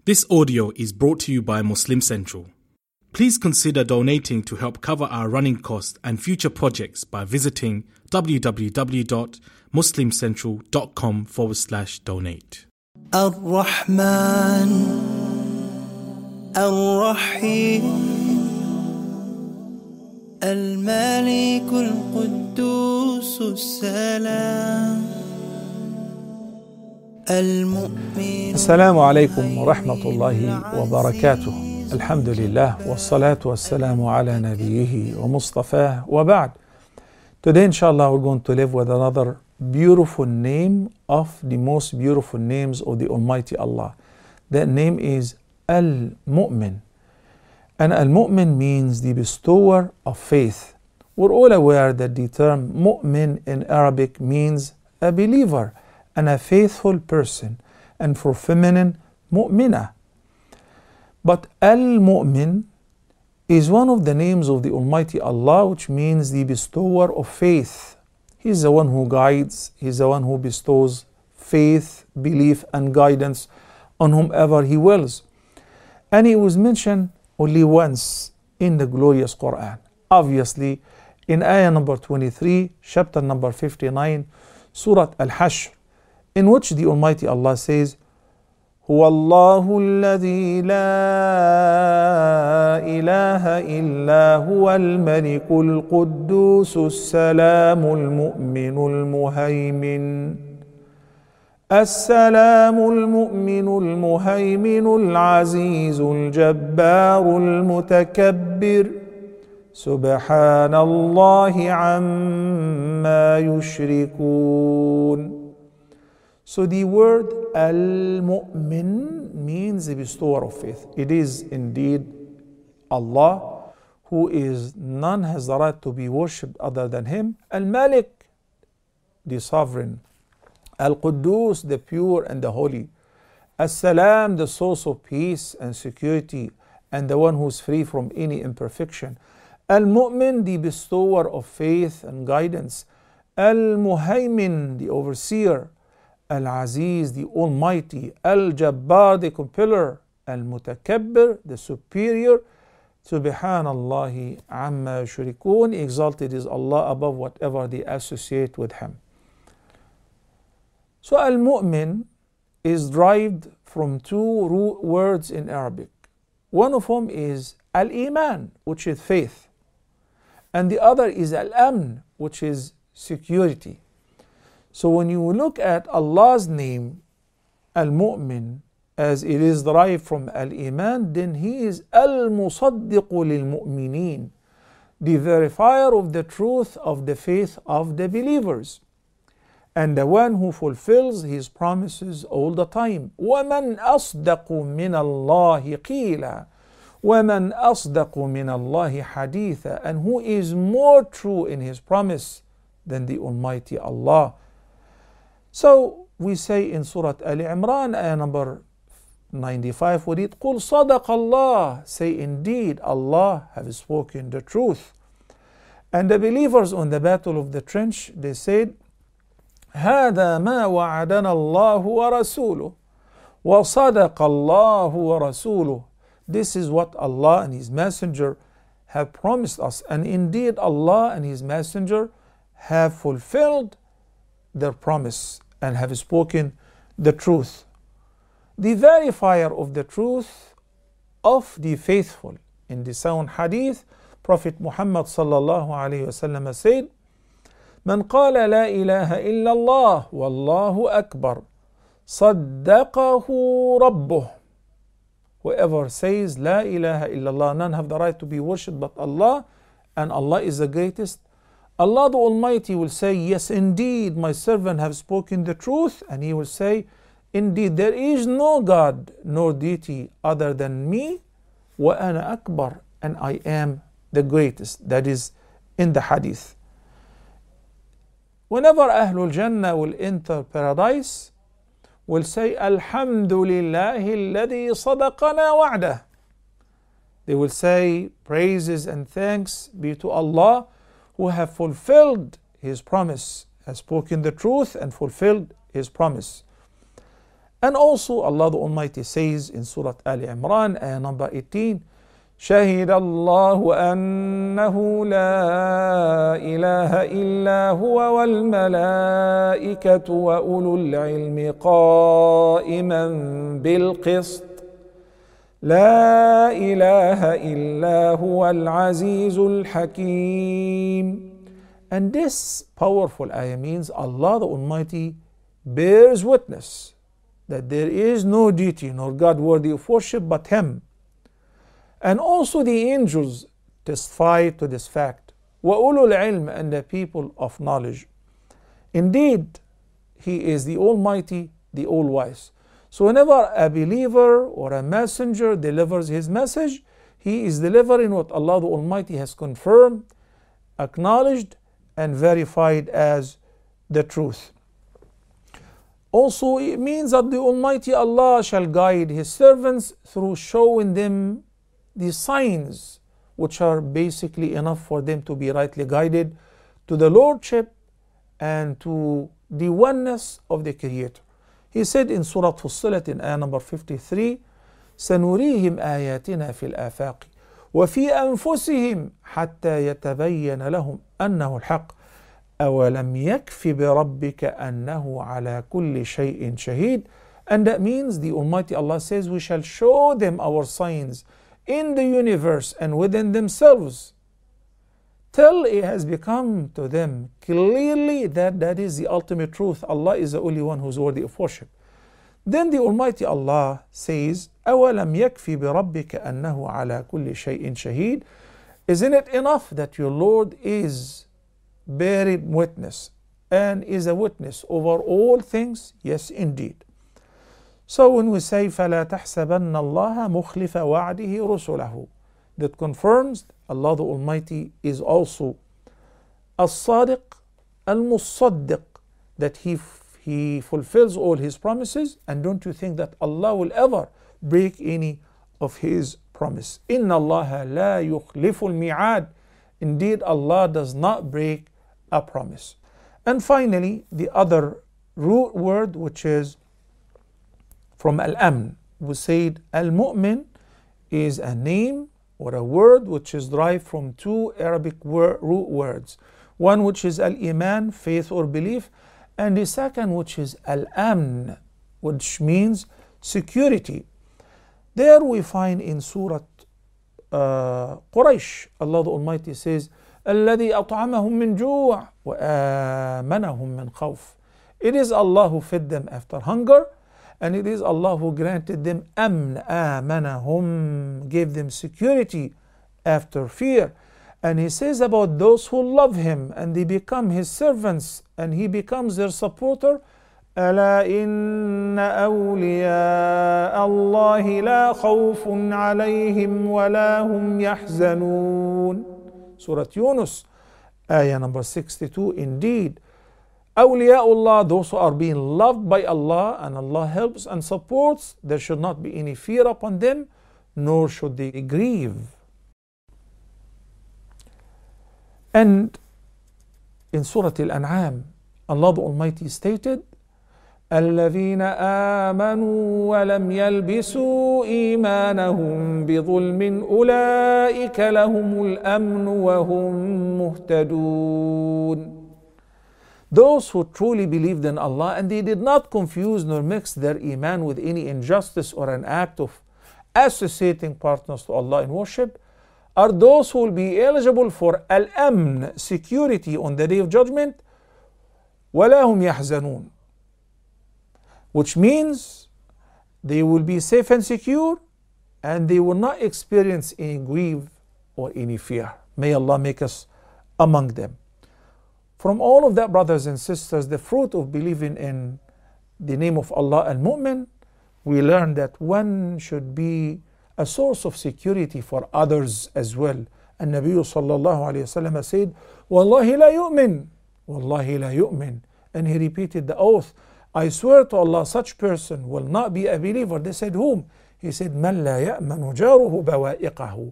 This audio is brought to you by Muslim Central. Please consider donating to help cover our running costs and future projects by visiting www.muslimcentral.com/donate. الرحمن الرحيم الملك القدوس السلام المؤمن. السلام عليكم ورحمة الله وبركاته. الحمد لله والصلاة والسلام على نبيه ومصطفاه وبعد. Today inshallah we're going to live with another beautiful name of the most beautiful names of the Almighty Allah. That name is Al-Mu'min. And Al-Mu'min means the bestower of faith. We're all aware that the term Mu'min in Arabic means a believer and a faithful person, and for feminine, Mu'mina. But Al-Mu'min is one of the names of the Almighty Allah, which means the bestower of faith. He's the one who guides, He's the one who bestows faith, belief, and guidance on whomever He wills. And it was mentioned only once in the glorious Quran. Obviously, in ayah number 23, chapter number 59, Surah Al-Hashr, in which the Almighty Allah says, هو الله الذي لا إله إلا هو الملك القدوس السلام المؤمن المهيمن السلام المؤمن المهيمن العزيز الجبار المتكبر سبحان الله عما يشركون. So the word Al-Mu'min means the bestower of faith. It is indeed Allah, who is none has the right to be worshipped other than Him. Al-Malik, the sovereign. Al-Quddus, the pure and the holy. As-Salam, the source of peace and security, and the one who is free from any imperfection. Al-Mu'min, the bestower of faith and guidance. Al-Muhaymin, the overseer. Al-Aziz, the Almighty. Al-Jabbar, the compiler. Al-Mutakabbir, the superior. Subhanallahi amma yushrikun. Exalted is Allah above whatever they associate with Him. So Al-Mu'min is derived from two root words in Arabic. One of them is Al-Iman, which is faith. And the other is Al-Amn, which is security. So when you look at Allah's name, Al-Mu'min, as it is derived from Al-Iman, then He is Al-Musaddiqu lil-Mu'minin, the verifier of the truth of the faith of the believers, and the one who fulfills His promises all the time. وَمَنْ أَصْدَقُ مِنَ اللَّهِ قِيلًا وَمَنْ أَصْدَقُ مِنَ اللَّهِ حَدِيثًا. And who is more true in His promise than the Almighty Allah? So we say in Surah Al-Imran, ayah number 95, we read, قُلْ صَدَقَ اللَّهِ. Say, indeed, Allah have spoken the truth. And the believers on the battle of the trench, they said, هَذَا مَا وَعَدَنَا اللَّهُ وَرَسُولُهُ وَصَدَقَ اللَّهُ وَرَسُولُهُ. This is what Allah and His Messenger have promised us. And indeed, Allah and His Messenger have fulfilled their promise and have spoken the truth. The verifier of the truth of the faithful. In the sound hadith, Prophet Muhammad sallallahu alayhi wasallam said, من قال لا إله إلا الله والله أكبر صدقه ربه. Whoever says La ilaha illallah, none have the right to be worshipped but Allah, and Allah is the greatest, Allah the Almighty will say, yes, indeed, my servant have spoken the truth. And He will say, indeed, there is no God nor deity other than me. وَأَنَا أَكْبَرُ. And I am the greatest. That is in the hadith. Whenever Ahlul Jannah will enter paradise, will say, Alhamdulillahi alladhi sadaqana wa'dah. They will say, praises and thanks be to Allah, who have fulfilled His promise, has spoken the truth and fulfilled His promise. And also Allah the Almighty says in Surah Al Imran, ayah number 18, شهد الله أنه لا إله إلا هو والملائكة وأولو العلم قائما بالقسط لا إله إلا هو العزيز الحكيم. And this powerful ayah means Allah the Almighty bears witness that there is no deity nor God worthy of worship but Him. And also the angels testify to this fact. وَأُولُو الْعِلْمِ, and the people of knowledge. Indeed, He is the Almighty, the All-Wise. So whenever a believer or a messenger delivers his message, he is delivering what Allah the Almighty has confirmed, acknowledged, and verified as the truth. Also, it means that the Almighty Allah shall guide His servants through showing them the signs which are basically enough for them to be rightly guided to the Lordship and to the oneness of the Creator. He said in Surah Fussilat in ayah number 53, سنريهم آياتنا في الآفاق وفي أنفسهم حتى يتبين لهم أنه الحق أولم يكف بربك أنه على كل شيء شهيد. And that means the Almighty Allah says, we shall show them our signs in the universe and within themselves till it has become to them clearly that that is the ultimate truth. Allah is the only one who is worthy of worship. Then the Almighty Allah says, أَوَلَمْ يَكْفِ بِرَبِّكَ أَنَّهُ عَلَى كُلِّ شَيْءٍ شَهِيدٌ. Isn't it enough that your Lord is bearing witness and is a witness over all things? Yes, indeed. So when we say فَلَا تَحْسَبَنَّ اللَّهَ مُخْلِفَ وَعْدِهِ رُسُلَهُ, that confirms Allah the Almighty is also الصادق المصدق, that He fulfills all His promises, and don't you think that Allah will ever break any of His promise. إِنَّ اللَّهَ لَا يُخْلِفُ الْمِعَادِ. Indeed, Allah does not break a promise. And finally, the other root word, which is from Al-Amn. We said Al-Mu'min is a name or a word which is derived from two Arabic root words. One which is Al-Iman, faith or belief, and the second which is Al-Amn, which means security. There we find in Surah Quraysh, Allah the Almighty says, الَّذِي أَطْعَمَهُم مِّن جُوعٍ وَآمَنَهُم مِّن خَوْفٍ. It is Allah who fed them after hunger, and it is Allah who granted them amn, آمَنَهُم, gave them security after fear. And He says about those who love Him and they become His servants and He becomes their supporter, أَلَا إِنَّ أَوْلِيَاءَ اللَّهِ لَا خَوْفٌ عَلَيْهِمْ وَلَا هُمْ يَحْزَنُونَ. Surah Yunus, ayah number 62. Indeed, awliyaullah, those who are being loved by Allah and Allah helps and supports, there should not be any fear upon them, nor should they grieve. And in Surah Al-An'am, Allah the Almighty stated, الَّذِينَ آمَنُوا وَلَمْ يَلْبِسُوا إِيمَانَهُمْ بِظُلْمٍ أُولَئِكَ لَهُمُ الْأَمْنُ وَهُمْ مُهْتَدُونَ. Those who truly believed in Allah and they did not confuse nor mix their iman with any injustice or an act of associating partners to Allah in worship, are those who will be eligible for al-amn, security on the Day of Judgment, وَلَا هُمْ يَحْزَنُونَ, which means they will be safe and secure and they will not experience any grief or any fear. May Allah make us among them. From all of that, brothers and sisters, the fruit of believing in the name of Allah Al-Mu'min, we learn that one should be a source of security for others as well. And Nabi sallallahu alayhi wa sallam said, Wallahi la yu'min, Wallahi la yu'min. And he repeated the oath, I swear to Allah, such person will not be a believer. They said, whom? He said, Man la ya'manu jaruhu bawa'iqahu.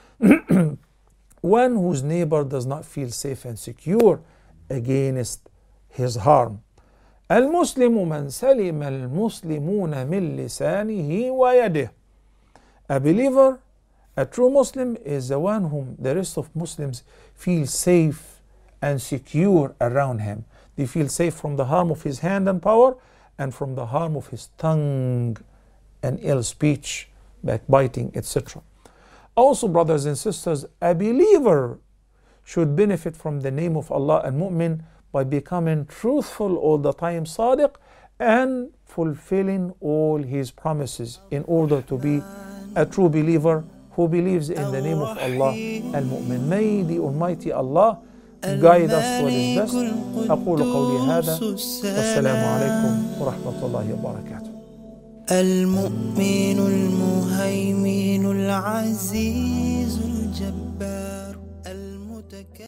One whose neighbor does not feel safe and secure against his harm. المسلم من سلم المسلمون من لسانه ويده. A believer, a true Muslim, is the one whom the rest of Muslims feel safe and secure around him. They feel safe from the harm of his hand and power, and from the harm of his tongue and ill speech, backbiting, etc. Also, brothers and sisters, a believer should benefit from the name of Allah and Mu'min by becoming truthful all the time, sadiq, and fulfilling all his promises in order to be a true believer who believes in the name of Allah and Mu'min. May the Almighty Allah guide us to what is best. أقول قولي هذا والسلام عليكم ورحمة الله وبركاته. المؤمن المهيمن العزيز الجبار